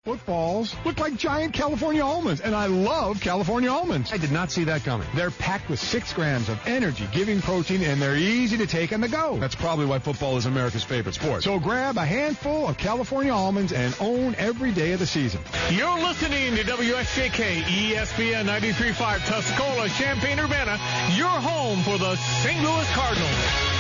Footballs look like giant California almonds, and I love California almonds. I did not see that coming. They're packed with 6 grams of energy-giving protein, and they're easy to take on the go. That's probably why football is America's favorite sport. So grab a handful of California almonds and own every day of the season. You're listening to WSJK ESPN 93.5 Tuscola, Champaign-Urbana, your home for the St. Louis Cardinals.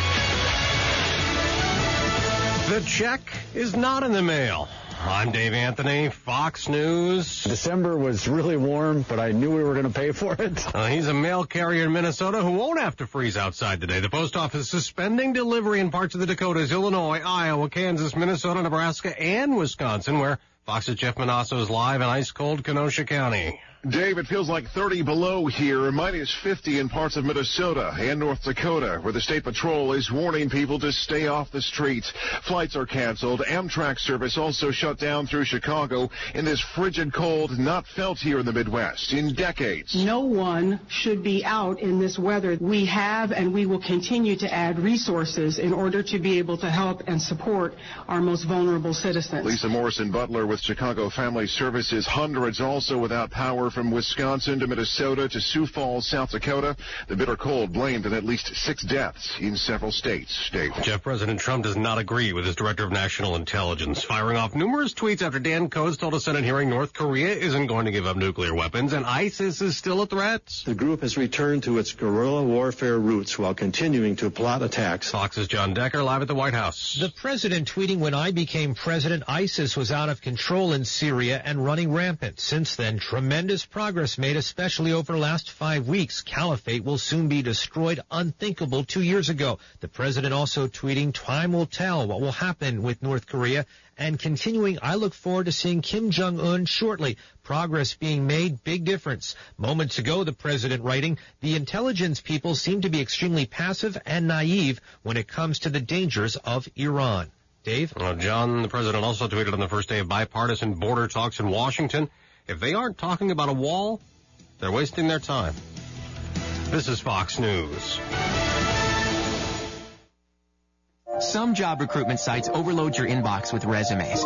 The check is not in the mail. I'm Dave Anthony, Fox News. December was really warm, but I knew we were going to pay for it. He's a mail carrier in Minnesota who won't have to freeze outside today. The post office suspending delivery in parts of the Dakotas, Illinois, Iowa, Kansas, Minnesota, Nebraska, and Wisconsin, where Fox's Jeff Manasso is live in ice-cold Kenosha County. Dave, it feels like 30 below here, minus 50 in parts of Minnesota and North Dakota, where the State Patrol is warning people to stay off the streets. Flights are canceled. Amtrak service also shut down through Chicago in this frigid cold not felt here in the Midwest in decades. No one should be out in this weather. We have and we will continue to add resources in order to be able to help and support our most vulnerable citizens. Lisa Morrison Butler with Chicago Family Services. Hundreds also without power from Wisconsin to Minnesota to Sioux Falls, South Dakota. The bitter cold blamed on at least 6 deaths in several states. Dave. Jeff, President Trump does not agree with his director of national intelligence, firing off numerous tweets after Dan Coats told a Senate hearing North Korea isn't going to give up nuclear weapons and ISIS is still a threat. The group has returned to its guerrilla warfare roots while continuing to plot attacks. Fox's John Decker live at the White House. The president tweeting, when I became president, ISIS was out of control in Syria and running rampant. Since then, tremendous progress made, especially over the last 5 weeks. Caliphate will soon be destroyed. Unthinkable 2 years ago. The president also tweeting, time will tell what will happen with North Korea. And continuing, I look forward to seeing Kim Jong-un shortly. Progress being made, big difference. Moments ago, the president writing, the intelligence people seem to be extremely passive and naive when it comes to the dangers of Iran. Dave? John, the president also tweeted on the first day of bipartisan border talks in Washington, if they aren't talking about a wall, they're wasting their time. This is Fox News. Some job recruitment sites overload your inbox with resumes.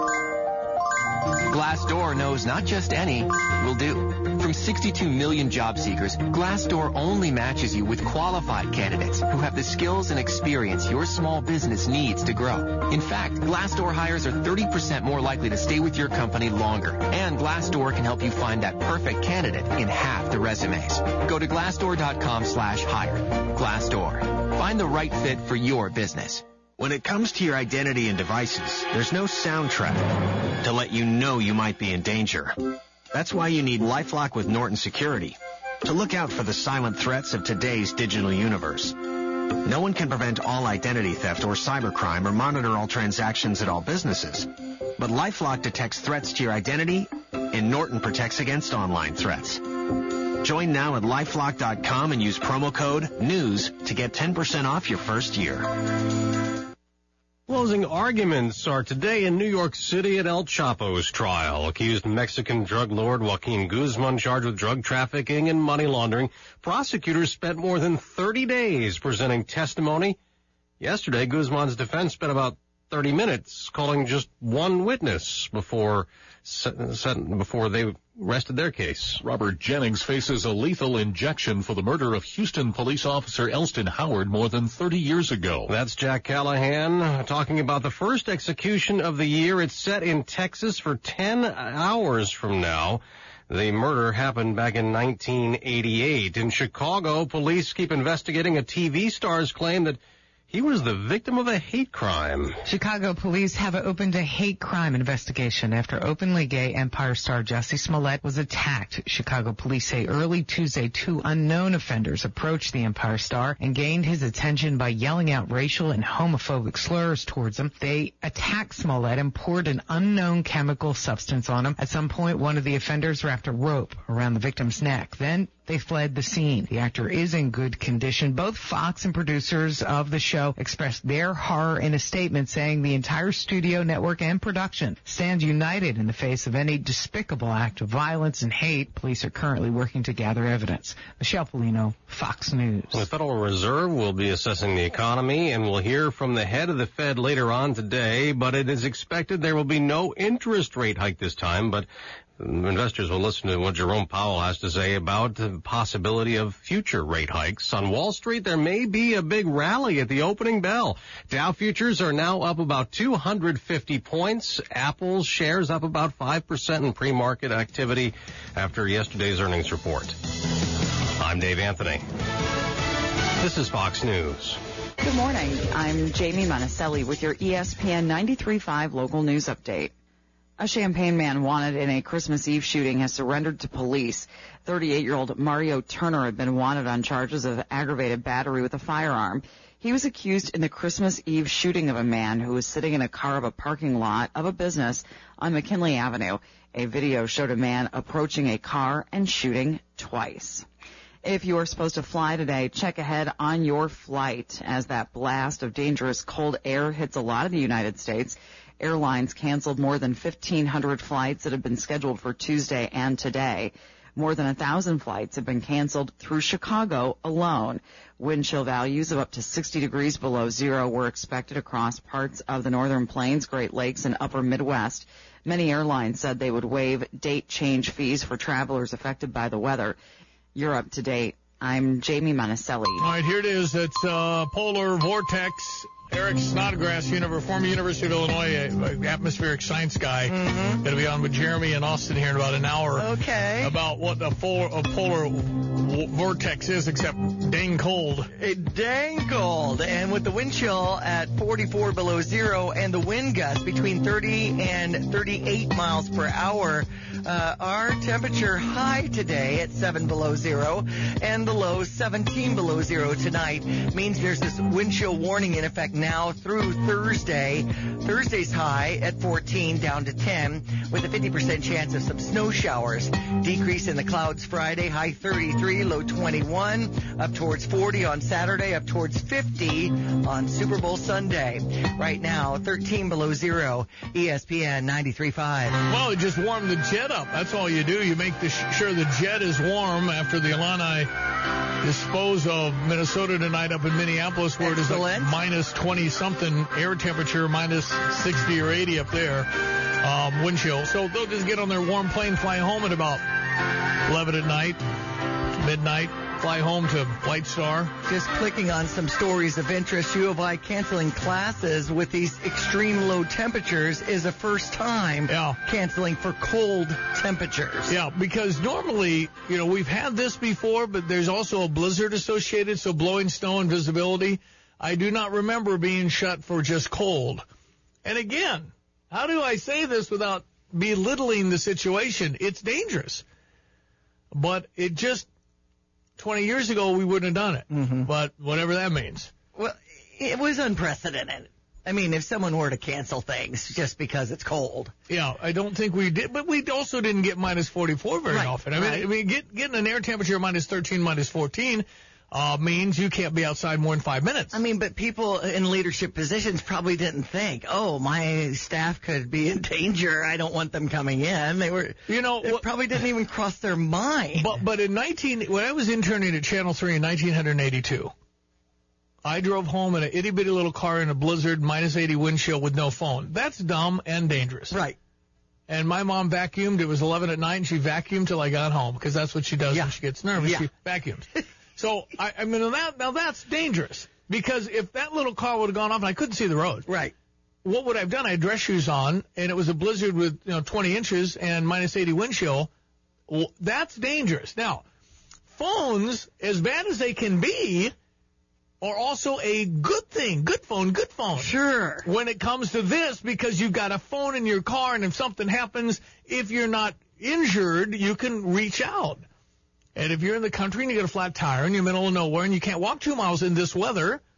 Glassdoor knows not just any will do. From 62 million job seekers, Glassdoor only matches you with qualified candidates who have the skills and experience your small business needs to grow. In fact, Glassdoor hires are 30% more likely to stay with your company longer. And Glassdoor can help you find that perfect candidate in half the resumes. Go to glassdoor.com/hire. Glassdoor. Find the right fit for your business. When it comes to your identity and devices, there's no soundtrack to let you know you might be in danger. That's why you need LifeLock with Norton Security to look out for the silent threats of today's digital universe. No one can prevent all identity theft or cybercrime or monitor all transactions at all businesses. But LifeLock detects threats to your identity, and Norton protects against online threats. Join now at LifeLock.com and use promo code NEWS to get 10% off your first year. Closing arguments are today in New York City at El Chapo's trial. Accused Mexican drug lord Joaquin Guzman charged with drug trafficking and money laundering. Prosecutors spent more than 30 days presenting testimony. Yesterday, Guzman's defense spent about 30 minutes calling just one witness before they rested their case. Robert Jennings faces a lethal injection for the murder of Houston police officer Elston Howard more than 30 years ago. That's Jack Callahan talking about the first execution of the year. It's set in Texas for 10 hours from now. The murder happened back in 1988. In Chicago, police keep investigating a TV star's claim that he was the victim of a hate crime. Chicago police have opened a hate crime investigation after openly gay Empire star Jussie Smollett was attacked. Chicago police say early Tuesday, 2 unknown offenders approached the Empire star and gained his attention by yelling out racial and homophobic slurs towards him. They attacked Smollett and poured an unknown chemical substance on him. At some point, one of the offenders wrapped a rope around the victim's neck. Then They fled the scene. The actor is in good condition. Both Fox and producers of the show expressed their horror in a statement saying the entire studio, network, and production stand united in the face of any despicable act of violence and hate. Police are currently working to gather evidence. Michelle Polino, Fox News. The Federal Reserve will be assessing the economy, and we'll hear from the head of the Fed later on today, but it is expected there will be no interest rate hike this time, but investors will listen to what Jerome Powell has to say about the possibility of future rate hikes. On Wall Street, there may be a big rally at the opening bell. Dow futures are now up about 250 points. Apple's shares up about 5% in pre-market activity after yesterday's earnings report. I'm Dave Anthony. This is Fox News. Good morning. I'm Jamie Monticelli with your ESPN 93.5 local news update. A Champaign man wanted in a Christmas Eve shooting has surrendered to police. 38-year-old Mario Turner had been wanted on charges of aggravated battery with a firearm. He was accused in the Christmas Eve shooting of a man who was sitting in a car of a parking lot of a business on McKinley Avenue. A video showed a man approaching a car and shooting twice. If you are supposed to fly today, check ahead on your flight as that blast of dangerous cold air hits a lot of the United States. Airlines canceled more than 1,500 flights that had been scheduled for Tuesday and today. More than 1,000 flights have been canceled through Chicago alone. Wind chill values of up to 60 degrees below zero were expected across parts of the Northern Plains, Great Lakes, and Upper Midwest. Many airlines said they would waive date change fees for travelers affected by the weather. You're up to date. I'm Jamie Monticelli. All right, here it is. It's polar vortex. Eric Snodgrass, former University of Illinois atmospheric science guy, going to be on with Jeremy and Austin here in about an hour. Okay. About what a polar vortex is, except dang cold. Dang cold. And with the wind chill at 44 below zero and the wind gusts between 30 and 38 miles per hour, our temperature high today at 7 below zero and the low 17 below zero tonight means there's this wind chill warning in effect now through Thursday. Thursday's high at 14 down to 10 with a 50% chance of some snow showers. Decrease in the clouds Friday, high 33, low 21, up towards 40 on Saturday, up towards 50 on Super Bowl Sunday. Right now, 13 below zero, ESPN 93.5. Well, it just warmed the jet up. That's all you do. You make sure the jet is warm after the Illini dispose of Minnesota tonight up in Minneapolis, where it is like minus 20-something air temperature, minus 60 or 80 up there, wind chill. So they'll just get on their warm plane, fly home at about 11 at night, midnight, fly home to White Star. Just clicking on some stories of interest, U of I canceling classes with these extreme low temperatures is a first time canceling for cold temperatures. Yeah, because normally, we've had this before, but there's also a blizzard associated, so blowing snow and visibility. I do not remember being shut for just cold. And again, how do I say this without belittling the situation? It's dangerous. But it just, 20 years ago, we wouldn't have done it. Mm-hmm. But whatever that means. Well, it was unprecedented. I mean, if someone were to cancel things just because it's cold. Yeah, I don't think we did. But we also didn't get minus 44 very often. I mean, getting an air temperature of minus 13, minus 14 means you can't be outside more than 5 minutes. I mean, but people in leadership positions probably didn't think, my staff could be in danger. I don't want them coming in. They were, it probably didn't even cross their mind. But when I was interning at Channel 3 in 1982, I drove home in an itty-bitty little car in a blizzard, minus 80 wind chill with no phone. That's dumb and dangerous. Right. And my mom vacuumed. It was 11 at night, and she vacuumed till I got home, because that's what she does when she gets nervous. She vacuums. So, I mean, now that's dangerous, because if that little car would have gone off and I couldn't see the road. Right. What would I have done? I had dress shoes on, and it was a blizzard with, 20 inches and minus 80 wind chill. Well, that's dangerous. Now, phones, as bad as they can be, are also a good thing. Good phone, good phone. Sure. When it comes to this, because you've got a phone in your car, and if something happens, if you're not injured, you can reach out. And if you're in the country and you got a flat tire and you're in the middle of nowhere and you can't walk 2 miles in this weather,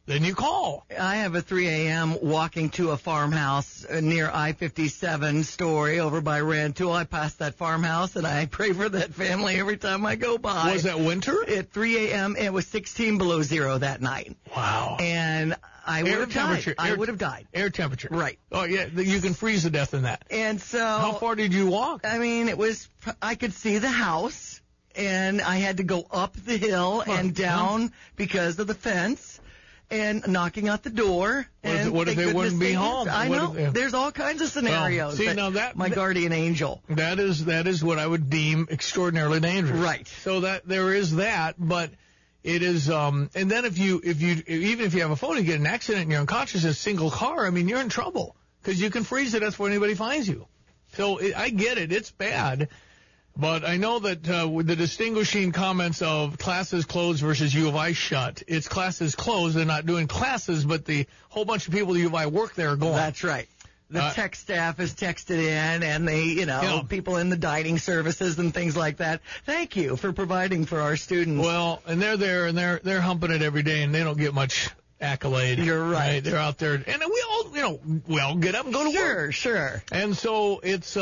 then you call. I have a 3 a.m. walking to a farmhouse near I-57 story over by Rantoul. I pass that farmhouse, and I pray for that family every time I go by. Was that winter? At 3 a.m., it was 16 below zero that night. Wow. And I would have died. I would have died. Air temperature. Right. Oh, yeah, you can freeze to death in that. And so... How far did you walk? I mean, I could see the house, and I had to go up the hill and down because of the fence. And knocking at the door. What if they wouldn't be home? I know. There's all kinds of scenarios. See, now that my guardian angel. That is what I would deem extraordinarily dangerous. Right. So that there is that, but it is. And then even if you have a phone, you get an accident and you're unconscious, a single car. I mean, you're in trouble because you can freeze to death before anybody finds you. So I get it. It's bad. But I know that with the distinguishing comments of classes closed versus U of I shut, it's classes closed. They're not doing classes, but the whole bunch of people at U of I work there are going. That's right. The tech staff has texted in, and people in the dining services and things like that. Thank you for providing for our students. Well, and they're there, and they're humping it every day, and they don't get much accolade. You're right. They're out there, and we all get up and go to work. Sure. And so it's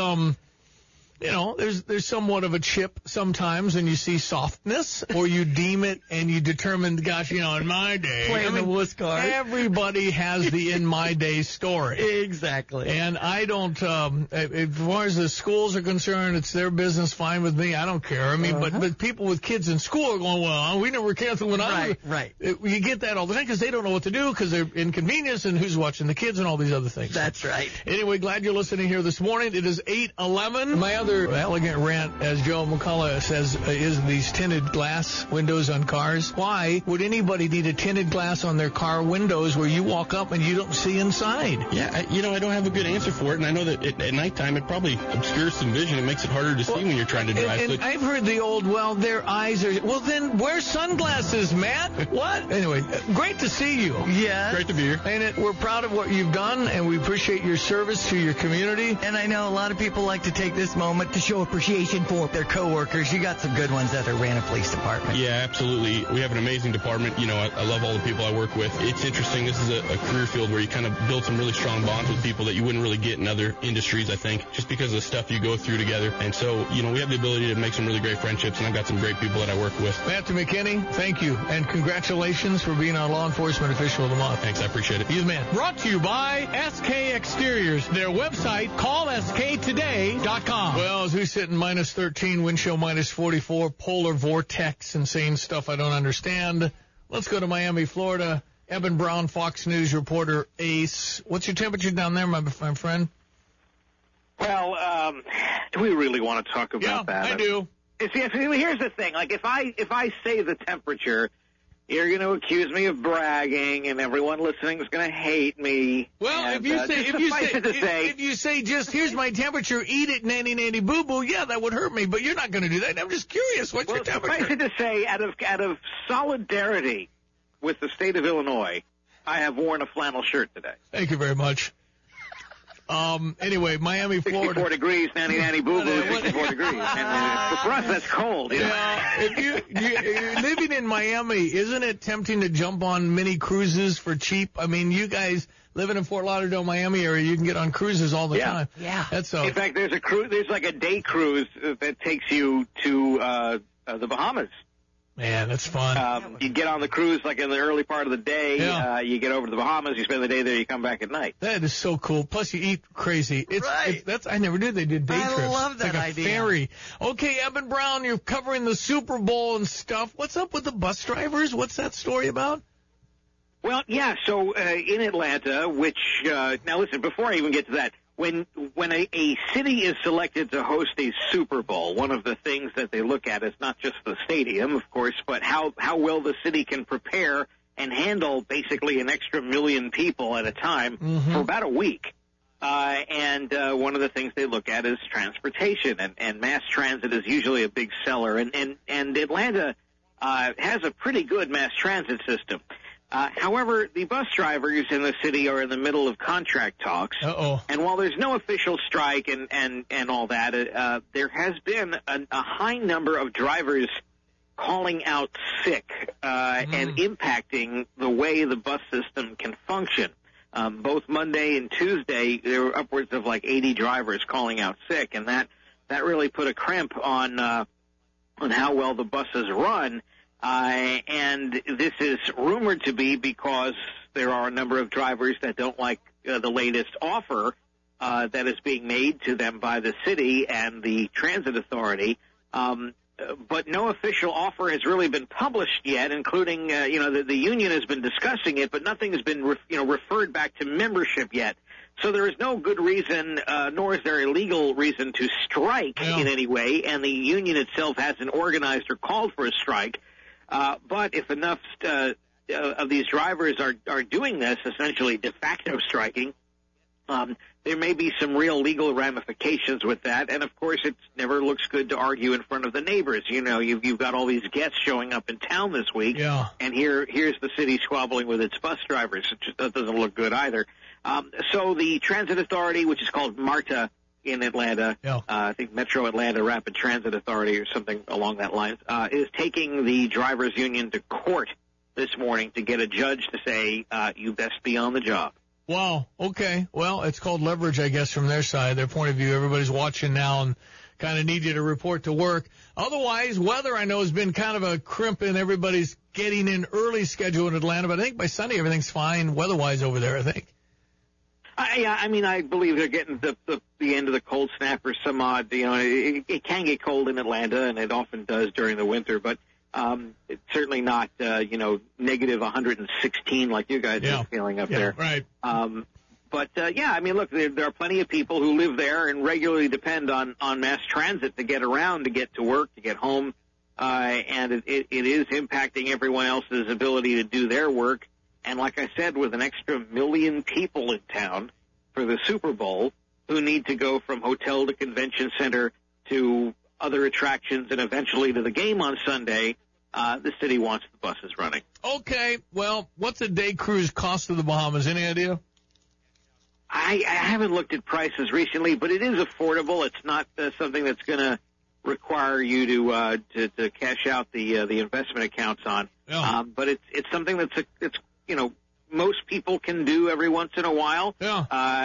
there's somewhat of a chip sometimes, and you see softness, or you deem it, and you determine, gosh, in my day. Playing the wuss card. Everybody has the in my day story. Exactly. And I don't, as far as the schools are concerned, it's their business, fine with me. I don't care. I mean, but people with kids in school are going, well, we never canceled when I was. Right. You get that all the time because they don't know what to do because they're inconvenienced and who's watching the kids and all these other things. That's right. Anyway, glad you're listening here this morning. It is 8:11. My other elegant rant, as Joe McCullough says, is these tinted glass windows on cars. Why would anybody need a tinted glass on their car windows where you walk up and you don't see inside? Yeah, I don't have a good answer for it, and I know that at nighttime it probably obscures some vision. It makes it harder to see when you're trying to drive. And I've heard the old, their eyes are... Well, then wear sunglasses, Matt. What? Anyway, great to see you. Yeah. Great to be here. And we're proud of what you've done, and we appreciate your service to your community. And I know a lot of people like to take this moment to show appreciation for their coworkers. You got some good ones at the Urbana Police Department. Yeah, absolutely. We have an amazing department. I love all the people I work with. It's interesting. This is a career field where you kind of build some really strong bonds with people that you wouldn't really get in other industries, I think, just because of the stuff you go through together. And so, we have the ability to make some really great friendships, and I've got some great people that I work with. Matthew McKinney, thank you, and congratulations for being our Law Enforcement Official of the Month. Thanks, I appreciate it. You the man. Brought to you by SK Exteriors. Their website, callsktoday.com. Well, as we sit in minus 13, wind chill minus 44, polar vortex, insane stuff I don't understand. Let's go to Miami, Florida. Eben Brown, Fox News reporter, Ace. What's your temperature down there, my friend? Well, do we really want to talk about that? I do. Here's the thing. Like, if I say the temperature, you're going to accuse me of bragging, and everyone listening is going to hate me. Well, and, if you say just here's my temperature, eat it, nanny nanny boo boo, yeah, that would hurt me. But you're not going to do that. I'm just curious. What's your temperature? Suffice it to say, out of solidarity with the state of Illinois, I have worn a flannel shirt today. Thank you very much. Anyway, Miami, Florida. 64 degrees, nanny nanny boo boo, 64 degrees. And for us, that's cold. Yeah. If you're living in Miami, isn't it tempting to jump on mini cruises for cheap? I mean, you guys living in Fort Lauderdale, Miami area, you can get on cruises all the time. Yeah. That's In fact, there's a cruise. There's like a day cruise that takes you to the Bahamas. Man, that's fun. You get on the cruise like in the early part of the day. Yeah. You get over to the Bahamas. You spend the day there. You come back at night. That is so cool. Plus, you eat crazy. I never did. They did day trips. I love that it's like idea. A ferry. Okay, Eben Brown, you're covering the Super Bowl and stuff. What's up with the bus drivers? What's that story about? Well, yeah. So in Atlanta, which now listen, before I even get to that. When a city is selected to host a Super Bowl, one of the things that they look at is not just the stadium, of course, but how well the city can prepare and handle basically an extra million people at a time for about a week. And one of the things they look at is transportation, and mass transit is usually a big seller. And Atlanta has a pretty good mass transit system. However, the bus drivers in the city are in the middle of contract talks. And while there's no official strike and all that, there has been a high number of drivers calling out sick and impacting the way the bus system can function. Both Monday and Tuesday, there were upwards of like 80 drivers calling out sick, and that really put a crimp on how well the buses run. And this is rumored to be because there are a number of drivers that don't like the latest offer that is being made to them by the city and the transit authority. But no official offer has really been published yet, including, the union has been discussing it, but nothing has been, referred back to membership yet. So there is no good reason, nor is there a legal reason to strike in any way, and the union itself hasn't organized or called for a strike. But if enough of these drivers are doing this, essentially de facto striking, there may be some real legal ramifications with that. And, of course, it never looks good to argue in front of the neighbors. You've got all these guests showing up in town this week, and here's the city squabbling with its bus drivers. That doesn't look good either. So the Transit Authority, which is called MARTA in Atlanta, I think Metro Atlanta Rapid Transit Authority or something along that line, is taking the drivers' union to court this morning to get a judge to say, you best be on the job. Wow. Okay. Well, it's called leverage, I guess, from their side, their point of view. Everybody's watching now and kind of need you to report to work. Otherwise, weather, I know, has been kind of a crimp in everybody's getting in early schedule in Atlanta, but I think by Sunday everything's fine weather-wise over there, I think. I believe they're getting the end of the cold snap or some odd, it can get cold in Atlanta, and it often does during the winter, but it's certainly not, negative 116 like you guys are feeling up there. Right. Look, there are plenty of people who live there and regularly depend on mass transit to get around, to get to work, to get home, and it is impacting everyone else's ability to do their work. And like I said, with an extra 1 million people in town for the Super Bowl who need to go from hotel to convention center to other attractions and eventually to the game on Sunday, the city wants the buses running. Okay, well, what's a day cruise cost to the Bahamas? Any idea? I haven't looked at prices recently, but it is affordable. It's not something that's going to require you to cash out the investment accounts on. Yeah. But it's something that's most people can do every once in a while. Yeah.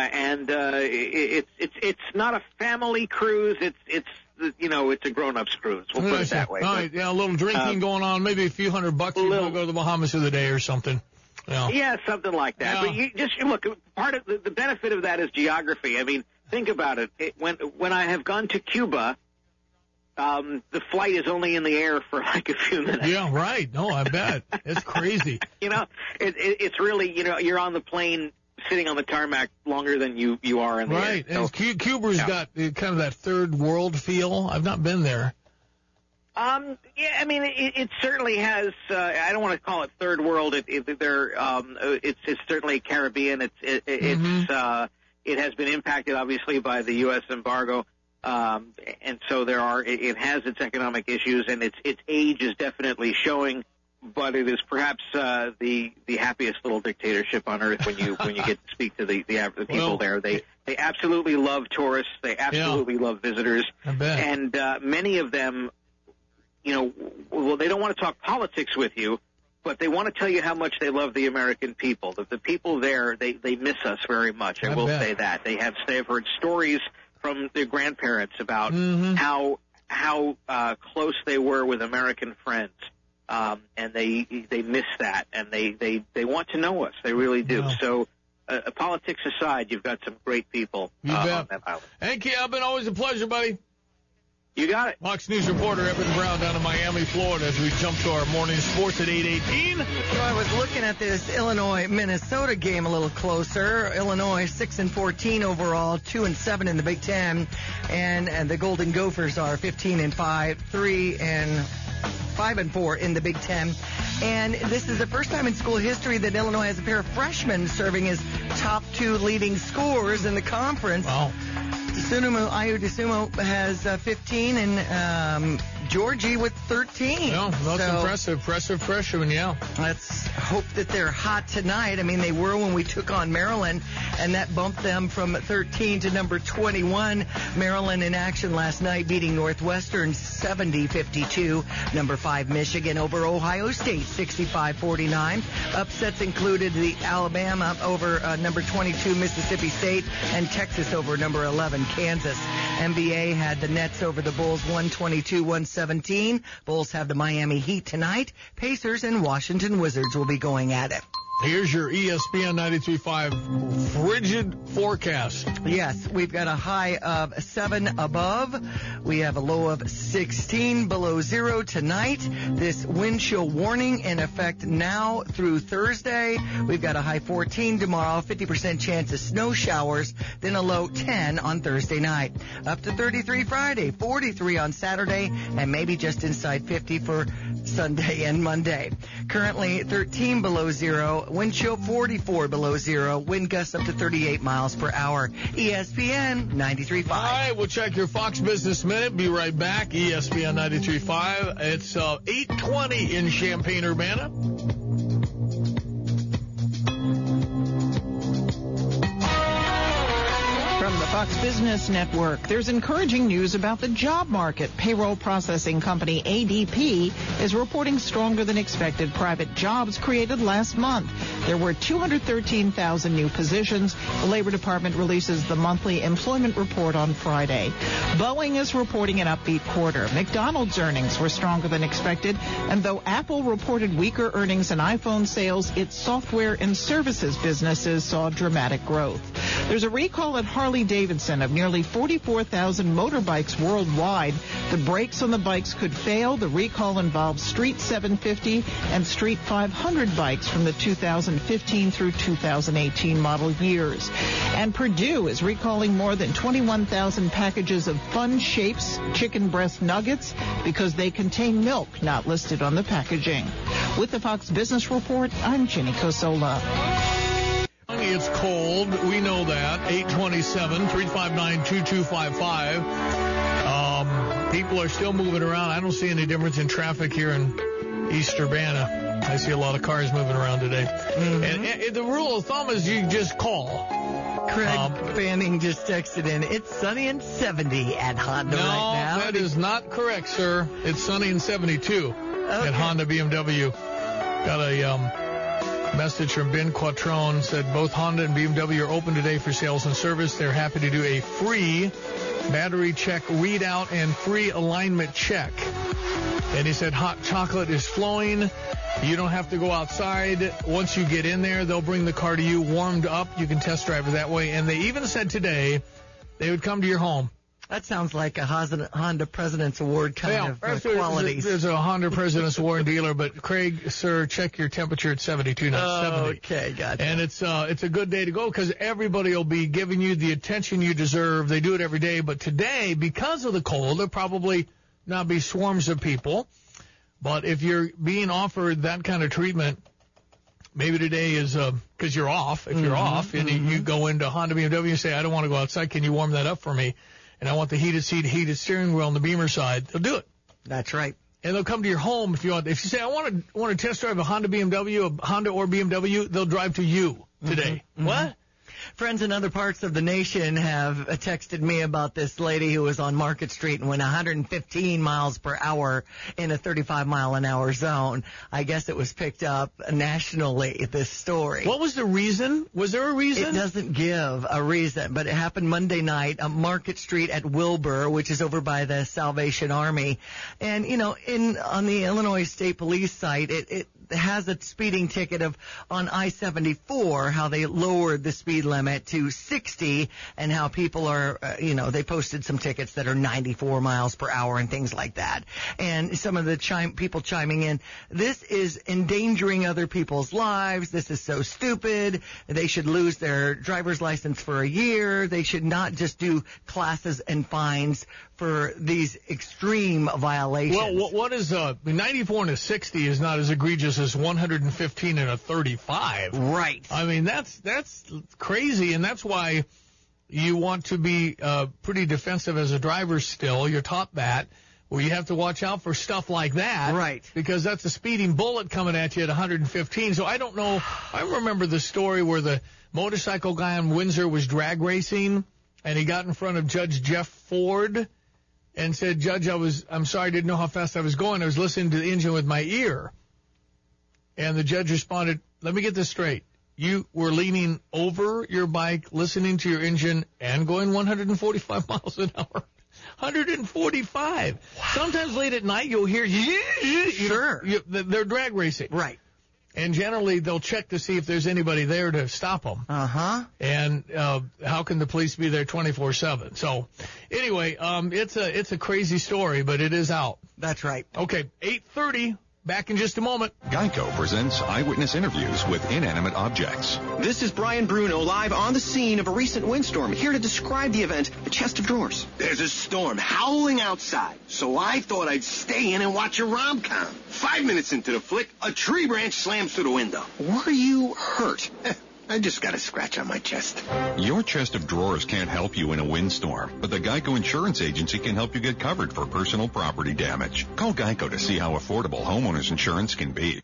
It's not a family cruise. It's a grown-ups cruise. We'll put it that way. All right, a little drinking going on, maybe a few $100 you go to the Bahamas for the day or something. Yeah, something like that. Yeah. But you just look. Part of the benefit of that is geography. I mean, think about it. When I have gone to Cuba, the flight is only in the air for like a few minutes. Yeah, right. No, I bet. It's crazy. It's really, you're on the plane sitting on the tarmac longer than you are in the air. Right. And Cuba's got kind of that third world feel. I've not been there. It certainly has. I don't want to call it third world. It's certainly Caribbean. It has been impacted obviously by the U.S. embargo, and so it has its economic issues, and its age is definitely showing. But it is perhaps the happiest little dictatorship on earth when you get to speak to the people there. They absolutely love tourists. They absolutely love visitors. I bet. And many of them, they don't want to talk politics with you, but they want to tell you how much they love the American people. The people there, they miss us very much. I will say that. They have heard stories from their grandparents about how close they were with American friends. And they miss that, and they want to know us. They really do. Wow. So, politics aside, you've got some great people on that island. Hank Albin, always a pleasure, buddy. You got it. Fox News reporter Evan Brown down in Miami, Florida, as we jump to our morning sports at 8:18. So I was looking at this Illinois-Minnesota game a little closer. Illinois 6-14 overall, 2-7 in the Big Ten, and the Golden Gophers are 15-5, 5-4 in the Big Ten. And this is the first time in school history that Illinois has a pair of freshmen serving as top two leading scorers in the conference. Wow. Ayu Dosunmu has 15, and Georgie with 13. No, that's impressive freshman, yeah. Let's hope that they're hot tonight. I mean, they were when we took on Maryland, and that bumped them from 13 to number 21. Maryland in action last night, beating Northwestern 70-52. Number 5 Michigan over Ohio State 65-49. Upsets included the Alabama over number 22 Mississippi State and Texas over number 11 Kansas. NBA had the Nets over the Bulls 122-117. Bulls have the Miami Heat tonight. Pacers and Washington Wizards will be going at it. Here's your ESPN 93.5 frigid forecast. Yes, we've got a high of 7 above. We have a low of 16 below zero tonight. This wind chill warning in effect now through Thursday. We've got a high 14 tomorrow, 50% chance of snow showers, then a low 10 on Thursday night. Up to 33 Friday, 43 on Saturday, and maybe just inside 50 for Sunday and Monday. Currently 13 below zero. Wind chill 44 below zero. Wind gusts up to 38 miles per hour. ESPN 93.5. All right, we'll check your Fox Business Minute. Be right back. ESPN 93.5. It's 8:20 in Champaign-Urbana. From the Fox Business Network, there's encouraging news about the job market. Payroll processing company ADP is reporting stronger than expected private jobs created last month. There were 213,000 new positions. The Labor Department releases the monthly employment report on Friday. Boeing is reporting an upbeat quarter. McDonald's earnings were stronger than expected, and though Apple reported weaker earnings in iPhone sales, its software and services businesses saw dramatic growth. There's a recall at Harley-Davidson of nearly 44,000 motorbikes worldwide. The brakes on the bikes could fail. The recall involves Street 750 and Street 500 bikes from the 2015 through 2018 model years. And Purdue is recalling more than 21,000 packages of Fun Shapes chicken breast nuggets because they contain milk not listed on the packaging. With the Fox Business Report, I'm Ginny Cosola. It's cold. We know that. 827, 359-2255. People are still moving around. I don't see any difference in traffic here in East Urbana. I see a lot of cars moving around today. Mm-hmm. And the rule of thumb is you just call. Craig Fanning just texted in, it's sunny and 70 at Honda right now. No, that is not correct, sir. It's sunny and 72 at Honda BMW. Got a message from Ben Quattrone, said both Honda and BMW are open today for sales and service. They're happy to do a free battery check readout and free alignment check. And he said hot chocolate is flowing. You don't have to go outside. Once you get in there, they'll bring the car to you warmed up. You can test drive it that way. And they even said today they would come to your home. That sounds like a Honda President's Award kind of qualities. There's a Honda President's Award dealer, but Craig, sir, check your temperature at 72, not 70. Okay, gotcha. And it's a good day to go because everybody will be giving you the attention you deserve. They do it every day, but today, because of the cold, there'll probably not be swarms of people. But if you're being offered that kind of treatment, maybe today is because you're off. If you're off and you go into Honda BMW and say, I don't want to go outside, can you warm that up for me? And I want the heated seat, heated steering wheel on the Beamer side. They'll do it. That's right. And they'll come to your home if you want. If you say, I want to test drive a Honda BMW, a Honda or BMW, they'll drive to you today. Mm-hmm. What? Friends in other parts of the nation have texted me about this lady who was on Market Street and went 115 miles per hour in a 35-mile-an-hour zone. I guess it was picked up nationally, this story. What was the reason? Was there a reason? It doesn't give a reason, but it happened Monday night on Market Street at Wilbur, which is over by the Salvation Army. And, you know, on the Illinois State Police site, it has a speeding ticket of on I-74, how they lowered the speed limit to 60 and how people are, they posted some tickets that are 94 miles per hour and things like that. And some of the people chiming in, this is endangering other people's lives. This is so stupid. They should lose their driver's license for a year. They should not just do classes and fines for these extreme violations. Well, what is 94 and a 60 is not as egregious as 115 and a 35. Right. I mean, that's crazy, and that's why you want to be pretty defensive as a driver still. You're taught that. Well, you have to watch out for stuff like that. Right. Because that's a speeding bullet coming at you at 115. So I don't know. I remember the story where the motorcycle guy in Windsor was drag racing, and he got in front of Judge Jeff Ford and said, Judge, I'm sorry, I didn't know how fast I was going. I was listening to the engine with my ear. And the judge responded, let me get this straight. You were leaning over your bike, listening to your engine, and going 145 miles an hour. 145. Wow. Sometimes late at night you'll hear, sure, they're drag racing. Right. And generally they'll check to see if there's anybody there to stop them. Uh-huh. And how can the police be there 24/7? So anyway, it's a crazy story, but it is out. That's right. Okay, 8:30. Back in just a moment. Geico presents eyewitness interviews with inanimate objects. This is Brian Bruno live on the scene of a recent windstorm, here to describe the event, the chest of drawers. There's a storm howling outside, so I thought I'd stay in and watch a rom-com. 5 minutes into the flick, a tree branch slams through the window. Were you hurt? I just got a scratch on my chest. Your chest of drawers can't help you in a windstorm, but the Geico Insurance Agency can help you get covered for personal property damage. Call Geico to see how affordable homeowners insurance can be.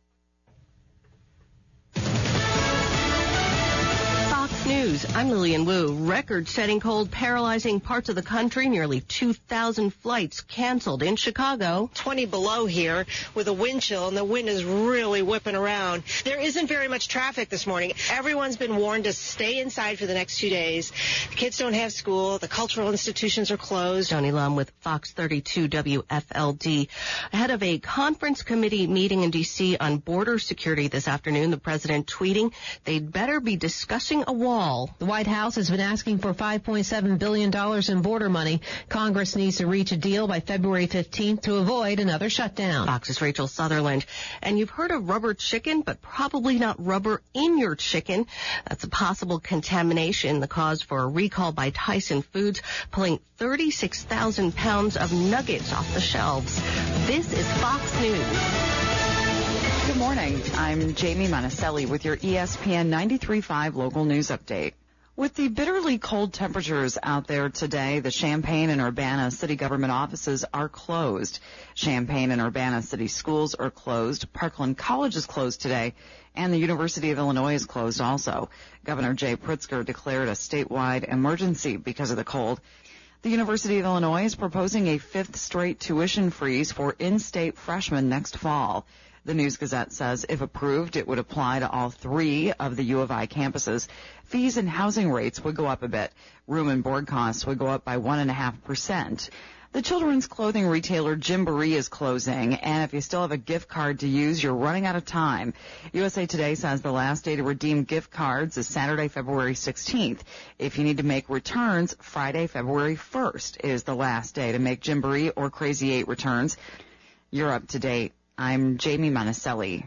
News. I'm Lillian Wu. Record-setting cold paralyzing parts of the country. Nearly 2,000 flights canceled in Chicago. 20 below here with a wind chill, and the wind is really whipping around. There isn't very much traffic this morning. Everyone's been warned to stay inside for the next 2 days. The kids don't have school. The cultural institutions are closed. Tony Lum with Fox 32 WFLD. Ahead of a conference committee meeting in D.C. on border security this afternoon, the president tweeting they'd better be discussing a wall. The White House has been asking for $5.7 billion in border money. Congress needs to reach a deal by February 15th to avoid another shutdown. Fox's Rachel Sutherland. And you've heard of rubber chicken, but probably not rubber in your chicken. That's a possible contamination, the cause for a recall by Tyson Foods, pulling 36,000 pounds of nuggets off the shelves. This is Fox News. Good morning. I'm Jamie Monticelli with your ESPN 93.5 local news update. With the bitterly cold temperatures out there today, the Champaign and Urbana city government offices are closed. Champaign and Urbana city schools are closed. Parkland College is closed today, and the University of Illinois is closed also. Governor Jay Pritzker declared a statewide emergency because of the cold. The University of Illinois is proposing a fifth straight tuition freeze for in-state freshmen next fall. The News-Gazette says if approved, it would apply to all 3 of the U of I campuses. Fees and housing rates would go up a bit. Room and board costs would go up by 1.5%. The children's clothing retailer Gymboree is closing, and if you still have a gift card to use, you're running out of time. USA Today says the last day to redeem gift cards is Saturday, February 16th. If you need to make returns, Friday, February 1st is the last day to make Gymboree or Crazy 8 returns. You're up to date. I'm Jamie Monticelli.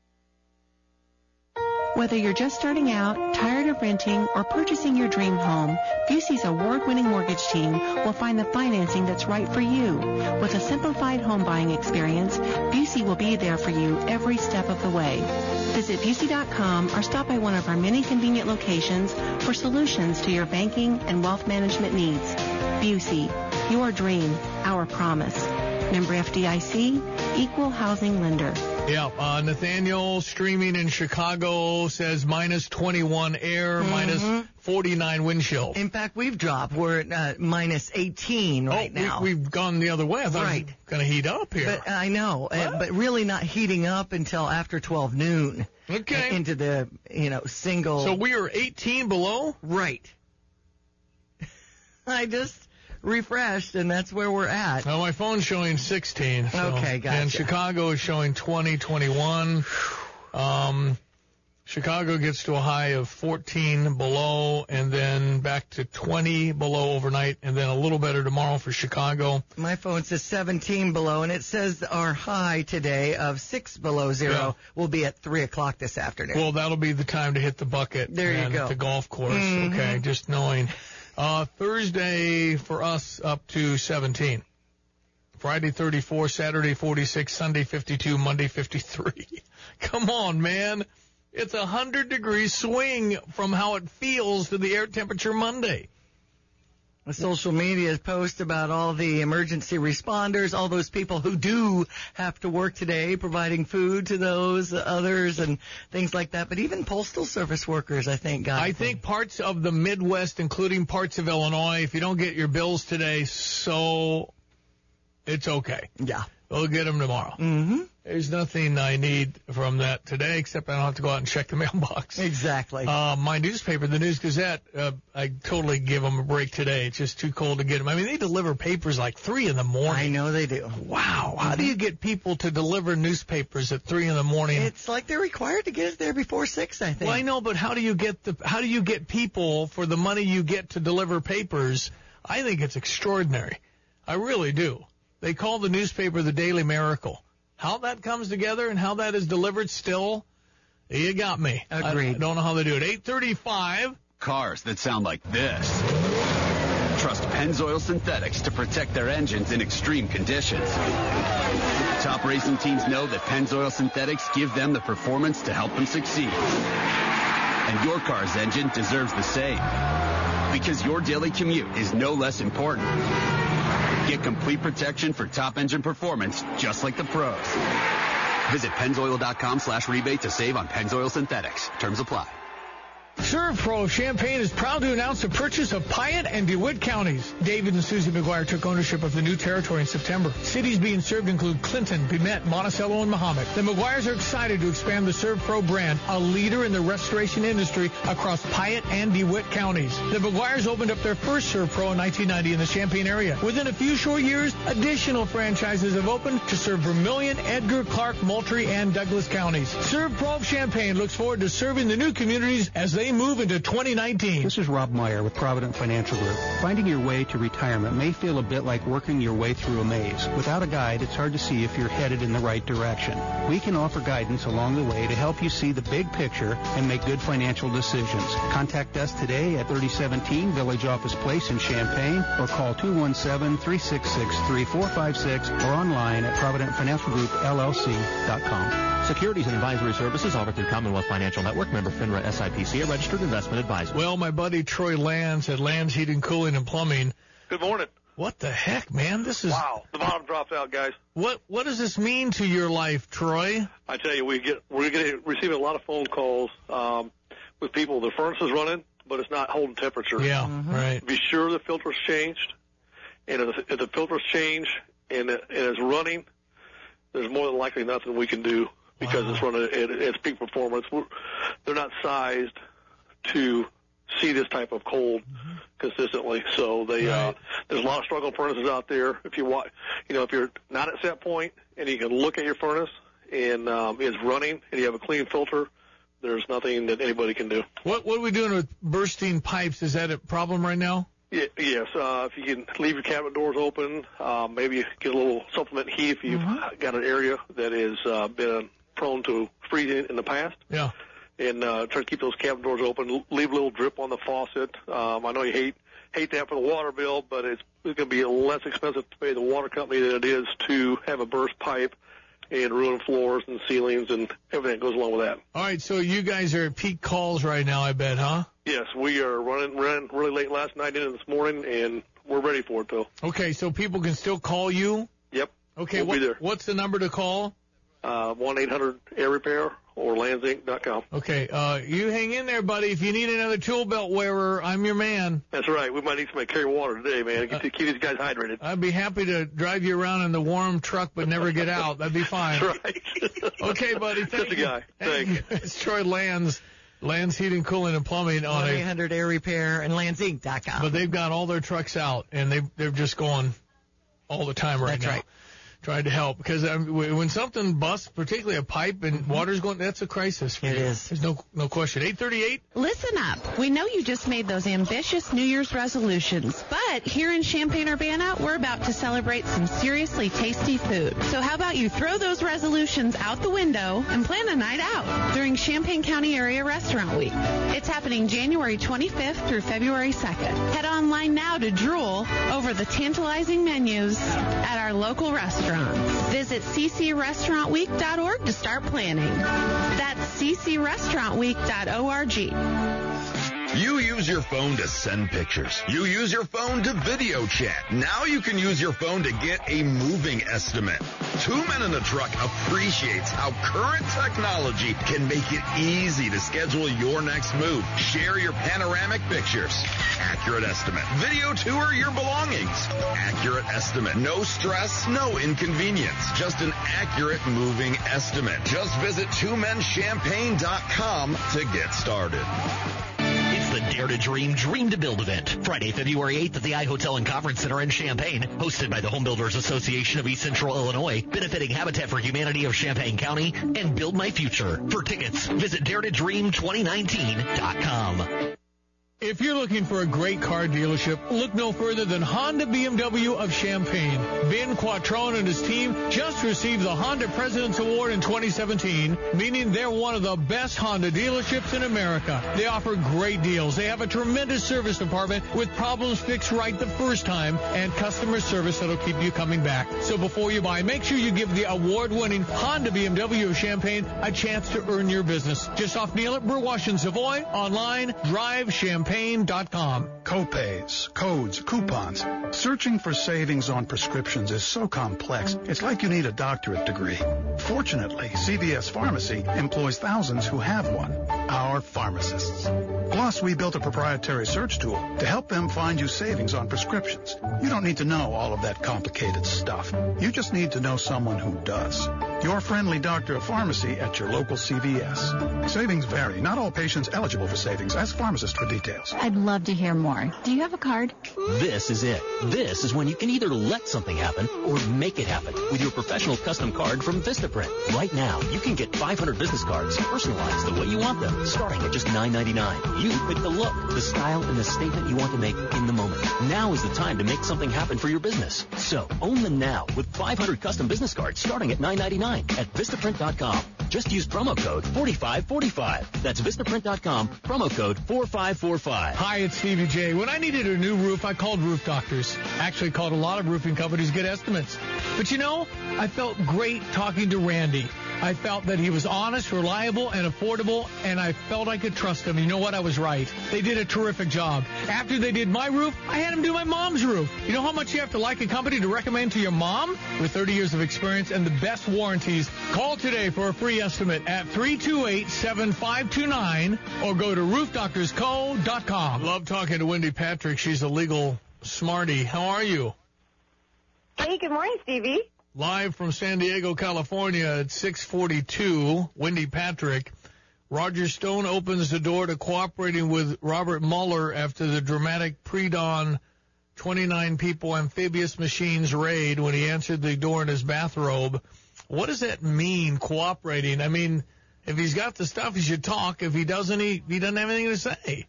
Whether you're just starting out, tired of renting, or purchasing your dream home, Busey's award-winning mortgage team will find the financing that's right for you. With a simplified home buying experience, Busey will be there for you every step of the way. Visit Busey.com or stop by one of our many convenient locations for solutions to your banking and wealth management needs. Busey, your dream, our promise. Member FDIC, Equal Housing Lender. Yeah, Nathaniel streaming in Chicago says minus 21 air, minus 49 wind chill. In fact, we've dropped. We're at minus 18 right now. We've gone the other way. I thought it was going to heat up here. But I know, but really not heating up until after 12 noon. Okay. Into the, single. So we are 18 below? Right. I just refreshed, and that's where we're at. Well, my phone's showing 16. So, okay, gotcha. And Chicago is showing 20, 21. Chicago gets to a high of 14 below, and then back to 20 below overnight, and then a little better tomorrow for Chicago. My phone says 17 below, and it says our high today of 6 below zero will be at 3 o'clock this afternoon. Well, that'll be the time to hit the bucket. There you go. At the golf course. Okay, just knowing. Thursday for us up to 17. Friday 34, Saturday 46, Sunday 52, Monday 53. Come on, man. It's a 100-degree swing from how it feels to the air temperature Monday. A social media post about all the emergency responders, all those people who do have to work today, providing food to those others and things like that. But even Postal Service workers, I think, got I think parts of the Midwest, including parts of Illinois, if you don't get your bills today, so it's okay. Yeah. We'll get them tomorrow. Mm-hmm. There's nothing I need from that today, except I don't have to go out and check the mailbox. Exactly. My newspaper, the News Gazette, I totally give them a break today. It's just too cold to get them. I mean, they deliver papers like 3 in the morning. I know they do. Wow. How do you get people to deliver newspapers at 3 in the morning? It's like they're required to get it there before 6, I think. Well, I know, but how do you get people for the money you get to deliver papers? I think it's extraordinary. I really do. They call the newspaper the Daily Miracle. How that comes together and how that is delivered still, you got me. Agreed. I don't know how they do it. 8:35. Cars that sound like this. Trust Pennzoil Synthetics to protect their engines in extreme conditions. Top racing teams know that Pennzoil Synthetics give them the performance to help them succeed. And your car's engine deserves the same. Because your daily commute is no less important. Get complete protection for top engine performance, just like the pros. Visit Pennzoil.com/rebate to save on Pennzoil Synthetics. Terms apply. ServPro of Champaign is proud to announce the purchase of Piatt and DeWitt counties. David and Susie McGuire took ownership of the new territory in September. Cities being served include Clinton, Bimet, Monticello, and Mahomet. The McGuires are excited to expand the ServPro brand, a leader in the restoration industry across Piatt and DeWitt counties. The McGuires opened up their first ServPro in 1990 in the Champaign area. Within a few short years, additional franchises have opened to serve Vermilion, Edgar, Clark, Moultrie, and Douglas counties. ServPro of Champaign looks forward to serving the new communities as they move into 2019. This is Rob Meyer with Provident Financial Group. Finding your way to retirement may feel a bit like working your way through a maze. Without a guide, it's hard to see if you're headed in the right direction. We can offer guidance along the way to help you see the big picture and make good financial decisions. Contact us today at 3017 Village Office Place in Champaign or call 217-366-3456 or online at ProvidentFinancialGroupLLC.com. Securities and advisory services offered through Commonwealth Financial Network, member FINRA SIPC, a registered investment advisor. Well, my buddy Troy Lands at Lands Heating, Cooling, and Plumbing. Good morning. What the heck, man? This is... Wow, the bottom drops out, guys. What does this mean to your life, Troy? I tell you, we're receiving a lot of phone calls with people. The furnace is running, but it's not holding temperature. Yeah, right. Be sure the filter's changed. And if the filter's changed and it's running, there's more than likely nothing we can do. Because it's running at its peak performance. They're not sized to see this type of cold consistently. So there's a lot of struggle furnaces out there. If you if you're not at set point and you can look at your furnace and it's running and you have a clean filter, there's nothing that anybody can do. What are we doing with bursting pipes? Is that a problem right now? Yes. If you can leave your cabinet doors open, maybe get a little supplement heat if you've got an area that has been prone to freezing in the past. Yeah. And try to keep those cabinet doors open. Leave a little drip on the faucet. I know you hate that for the water bill, but it's going to be less expensive to pay the water company than it is to have a burst pipe and ruin floors and ceilings and everything that goes along with that. All right, so you guys are at peak calls right now, I bet, huh? Yes, we are running really late last night into this morning, and we're ready for it, Bill. Okay, so people can still call you? Yep. Okay, we'll be there. What's the number to call? 1-800-AIR-REPAIR or landsinc.com. Okay, you hang in there, buddy. If you need another tool belt wearer, I'm your man. That's right. We might need somebody to carry water today, man, to keep these guys hydrated. I'd be happy to drive you around in the warm truck but never get out. That'd be fine. That's right. Okay, buddy. Thank you. Guy. Thank you. It's Troy Lands Heating, Cooling, and Plumbing on 1-800-AIR-REPAIR and landsinc.com. But they've got all their trucks out, and they're just going all the time right now. That's right. Trying to help, because when something busts, particularly a pipe and water's going, that's a crisis for you. It is. There's no question. 8:38. Listen up. We know you just made those ambitious New Year's resolutions, but here in Champaign-Urbana, we're about to celebrate some seriously tasty food. So how about you throw those resolutions out the window and plan a night out during Champaign County Area Restaurant Week. It's happening January 25th through February 2nd. Head online now to drool over the tantalizing menus at our local restaurants. Visit ccrestaurantweek.org to start planning. That's ccrestaurantweek.org. You use your phone to send pictures. You use your phone to video chat. Now you can use your phone to get a moving estimate. Two Men in a Truck appreciates how current technology can make it easy to schedule your next move. Share your panoramic pictures. Accurate estimate. Video tour your belongings. Accurate estimate. No stress, no inconvenience. Just an accurate moving estimate. Just visit twomenchampagne.com to get started. It's the Dare to Dream, Dream to Build event. Friday, February 8th at the iHotel and Conference Center in Champaign, hosted by the Home Builders Association of East Central Illinois, benefiting Habitat for Humanity of Champaign County, and Build My Future. For tickets, visit daretodream2019.com. If you're looking for a great car dealership, look no further than Honda BMW of Champaign. Ben Quattrone and his team just received the Honda President's Award in 2017, meaning they're one of the best Honda dealerships in America. They offer great deals. They have a tremendous service department with problems fixed right the first time and customer service that'll keep you coming back. So before you buy, make sure you give the award-winning Honda BMW of Champaign a chance to earn your business. Just off Neal at Burwash and Savoy, online, drivechampaign.com. Copays, codes, coupons. Searching for savings on prescriptions is so complex, it's like you need a doctorate degree. Fortunately, CVS Pharmacy employs thousands who have one, our pharmacists. Plus, we built a proprietary search tool to help them find you savings on prescriptions. You don't need to know all of that complicated stuff. You just need to know someone who does. Your friendly doctor of pharmacy at your local CVS. Savings vary. Not all patients eligible for savings. Ask pharmacist for details. I'd love to hear more. Do you have a card? This is it. This is when you can either let something happen or make it happen with your professional custom card from Vistaprint. Right now, you can get 500 business cards personalized the way you want them, starting at just $9.99. You pick the look, the style, and the statement you want to make in the moment. Now is the time to make something happen for your business. So, own them now with 500 custom business cards starting at $9.99 at Vistaprint.com. Just use promo code 4545. That's Vistaprint.com, promo code 4545. Hi, it's Stevie J. When I needed a new roof, I called Roof Doctors. Actually called a lot of roofing companies to get estimates. But you know, I felt great talking to Randy. I felt that he was honest, reliable, and affordable, and I felt I could trust him. You know what? I was right. They did a terrific job. After they did my roof, I had them do my mom's roof. You know how much you have to like a company to recommend to your mom? With 30 years of experience and the best warranties, call today for a free estimate at 328-7529 or go to roofdoctorsco.com. Love talking to Wendy Patrick. She's a legal smarty. How are you? Hey, good morning, Stevie. Live from San Diego, California at 6:42, Wendy Patrick. Roger Stone opens the door to cooperating with Robert Mueller after the dramatic pre-dawn 29 people amphibious machines raid when he answered the door in his bathrobe. What does that mean, cooperating? I mean, if he's got the stuff, he should talk. If he doesn't, he doesn't have anything to say.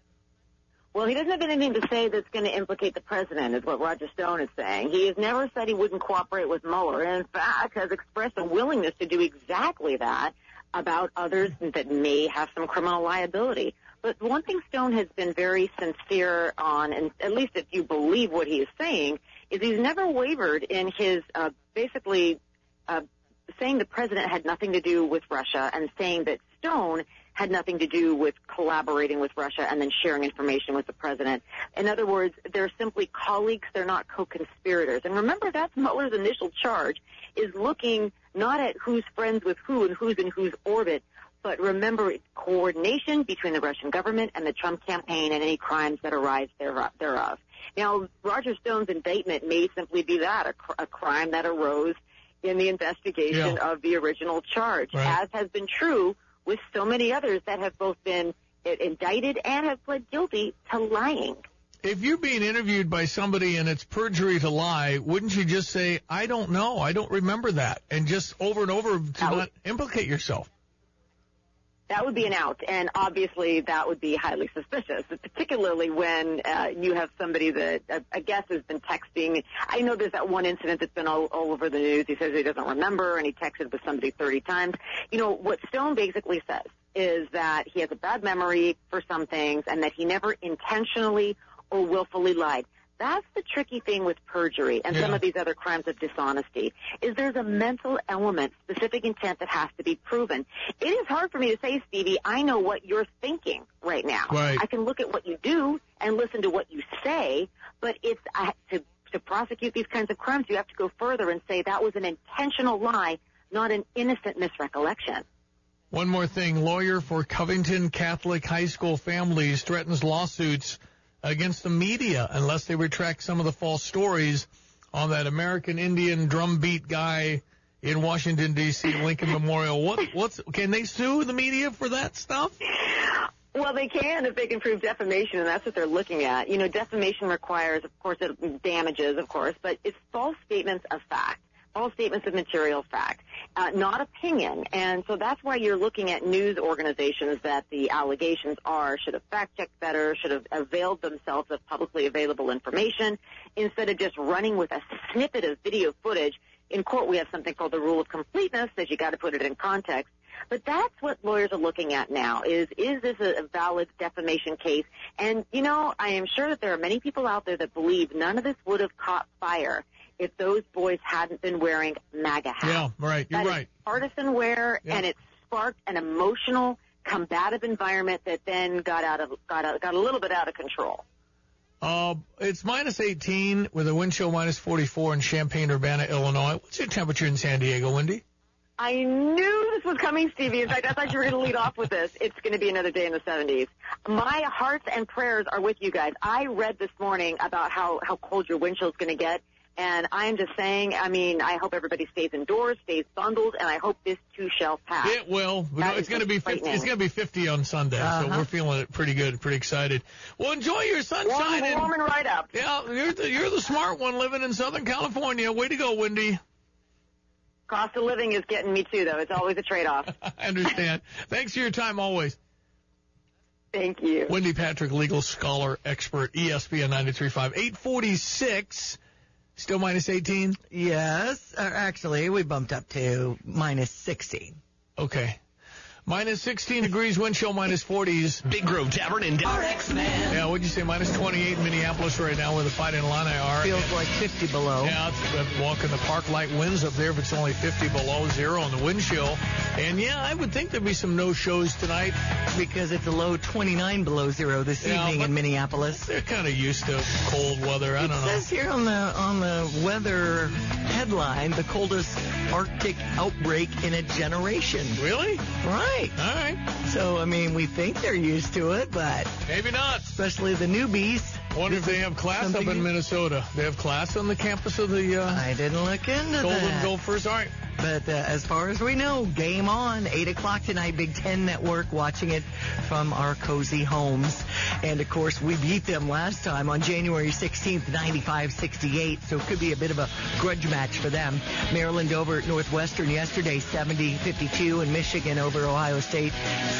Well, he doesn't have anything to say that's going to implicate the president, is what Roger Stone is saying. He has never said he wouldn't cooperate with Mueller, and in fact has expressed a willingness to do exactly that about others that may have some criminal liability. But one thing Stone has been very sincere on, and at least if you believe what he is saying, is he's never wavered in his basically saying the president had nothing to do with Russia and saying that Stone had nothing to do with collaborating with Russia and then sharing information with the president. In other words, they're simply colleagues. They're not co-conspirators. And remember, that's Mueller's initial charge, is looking not at who's friends with who and who's in whose orbit, but remember coordination between the Russian government and the Trump campaign and any crimes that arise thereof. Now, Roger Stone's indictment may simply be that, a crime that arose in the investigation of the original charge, as has been true with so many others that have both been indicted and have pled guilty to lying. If you're being interviewed by somebody and it's perjury to lie, wouldn't you just say, I don't know, I don't remember that, and just over and over to not implicate yourself? That would be an out, and obviously that would be highly suspicious, particularly when you have somebody that I guess has been texting. I know there's that one incident that's been all over the news. He says he doesn't remember, and he texted with somebody 30 times. You know, what Stone basically says is that he has a bad memory for some things and that he never intentionally or willfully lied. That's the tricky thing with perjury and some of these other crimes of dishonesty, is there's a mental element, specific intent that has to be proven. It is hard for me to say, Stevie, I know what you're thinking right now. Right. I can look at what you do and listen to what you say, but it's to prosecute these kinds of crimes, you have to go further and say that was an intentional lie, not an innocent misrecollection. One more thing. Lawyer for Covington Catholic High School families threatens lawsuits against the media unless they retract some of the false stories on that American Indian drumbeat guy in Washington, D.C., Lincoln Memorial. Can they sue the media for that stuff? Well, they can if they can prove defamation, and that's what they're looking at. You know, defamation requires, of course, damages, of course, but it's false statements of fact, false statements of material fact, not opinion. And so that's why you're looking at news organizations that the allegations should have fact-checked better, should have availed themselves of publicly available information, instead of just running with a snippet of video footage. In court, we have something called the rule of completeness, that you got to put it in context. But that's what lawyers are looking at now, is this a valid defamation case? And, you know, I am sure that there are many people out there that believe none of this would have caught fire if those boys hadn't been wearing MAGA hats. Yeah, right. You're right. It's partisan wear, and it sparked an emotional, combative environment that then got a little bit out of control. It's minus 18 with a wind chill minus 44 in Champaign-Urbana, Illinois. What's your temperature in San Diego, Wendy? I knew this was coming, Stevie. In fact, I thought you were going to lead off with this. It's going to be another day in the 70s. My hearts and prayers are with you guys. I read this morning about how cold your wind chill is going to get, and I'm just saying, I mean, I hope everybody stays indoors, stays bundled, and I hope this too shall pass. It will. It's going to be 50. It's going to be 50 on Sunday, so we're feeling it pretty good, pretty excited. Well, enjoy your sunshine. Warm and right up. Yeah, you're the smart one living in Southern California. Way to go, Wendy. Cost of living is getting me too, though. It's always a trade-off. I understand. Thanks for your time always. Thank you. Wendy Patrick, legal scholar, expert, ESPN 93.5. 846, still minus 18? Yes. Actually, we bumped up to minus 16. Okay. Minus 16 degrees, wind chill minus 40s. Big Grove Tavern in RX-Man. Yeah, what'd you say? Minus 28 in Minneapolis right now where the Fight and Illini are. Feels like 50 below. Yeah, it's walk in the park. Light winds up there if it's only 50 below, 0 on the wind chill. And, yeah, I would think there'd be some no-shows tonight. Because it's a low 29 below 0 this evening in Minneapolis. They're kind of used to cold weather. I don't know. It says here on the weather headline, the coldest Arctic outbreak in a generation. Really? Right. All right. So, I mean, we think they're used to it, but... Maybe not. Especially the newbies. I wonder if they have class up in Minnesota. They have class on the campus of the... I didn't look into Golden Gophers. All right. But as far as we know, game on, 8 o'clock tonight, Big Ten Network, watching it from our cozy homes. And, of course, we beat them last time on January 16th, 95-68, so it could be a bit of a grudge match for them. Maryland over Northwestern yesterday, 70-52, and Michigan over Ohio State,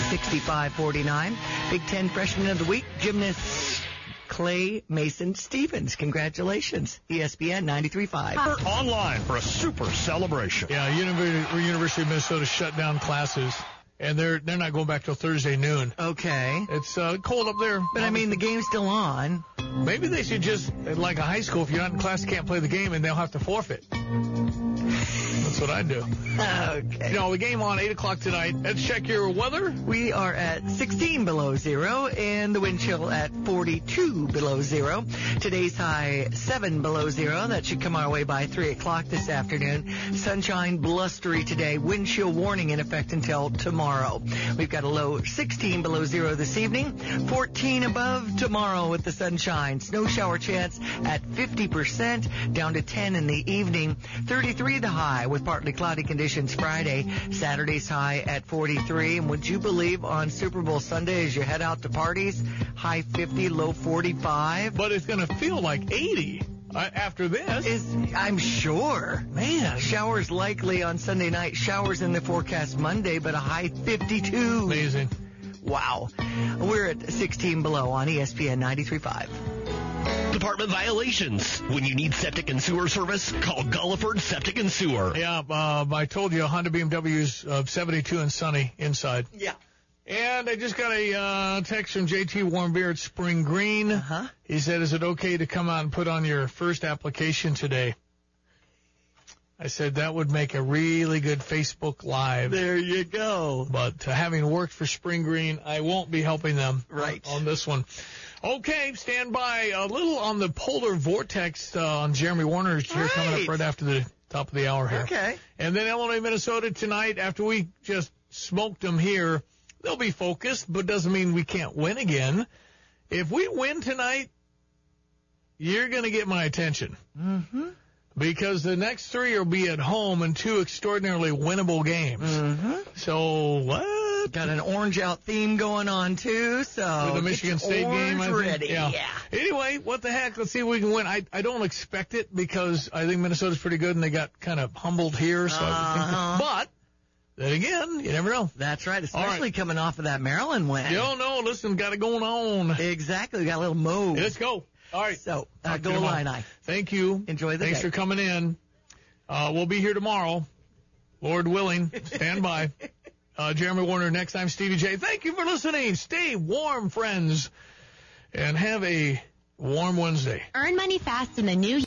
65-49. Big Ten Freshman of the Week, gymnast Clay Mason Stevens. Congratulations. ESPN 93.5. Online for a super celebration. Yeah, University of Minnesota shut down classes, and they're not going back till Thursday noon. Okay. It's cold up there. But, I mean, the game's still on. Maybe they should just, like a high school, if you're not in class, you can't play the game, and they'll have to forfeit. That's what I do. Okay. You know, the game on 8 o'clock tonight. Let's check your weather. We are at 16 below 0 and the wind chill at 42 below 0. Today's high 7 below 0. That should come our way by 3 o'clock this afternoon. Sunshine, blustery today. Wind chill warning in effect until tomorrow. We've got a low 16 below 0 this evening. 14 above tomorrow with the sunshine. Snow shower chance at 50%, down to 10 in the evening. 33 the high with partly cloudy conditions Friday. Saturday's high at 43. And would you believe on Super Bowl Sunday as you head out to parties, high 50, low 45? But it's going to feel like 80 after this. I'm sure. Man. Showers likely on Sunday night. Showers in the forecast Monday, but a high 52. Amazing. Wow. We're at 16 below on ESPN 93.5. Department violations. When you need septic and sewer service, call Gulliford Septic and Sewer. Yeah, I told you Honda BMW's 72 and sunny inside. Yeah. And I just got a text from JT Warm Beer at Spring Green. Uh-huh. He said, is it okay to come out and put on your first application today? I said, that would make a really good Facebook Live. There you go. But having worked for Spring Green, I won't be helping them on this one. Okay, stand by. A little on the polar vortex on Jeremy Warner here coming up right after the top of the hour here. Okay. And then Illinois, Minnesota tonight, after we just smoked them here, they'll be focused, but doesn't mean we can't win again. If we win tonight, you're going to get my attention. Mm-hmm. Because the next three will be at home in two extraordinarily winnable games. Mm-hmm. So, what? Got an orange out theme going on, too, so with the Michigan State game, I think. Ready. Yeah. Anyway, what the heck? Let's see if we can win. I don't expect it because I think Minnesota's pretty good, and they got kind of humbled here. So but then again, you never know. That's right, especially coming off of that Maryland win. You don't know. Listen, got it going on. Exactly. We got a little move. Let's go. All right. So, go Illini. Thank you. Enjoy the Thanks day. for coming in. We'll be here tomorrow, Lord willing. Stand by. Jeremy Warner next time, Stevie J. Thank you for listening. Stay warm, friends, and have a warm Wednesday. Earn money fast in the new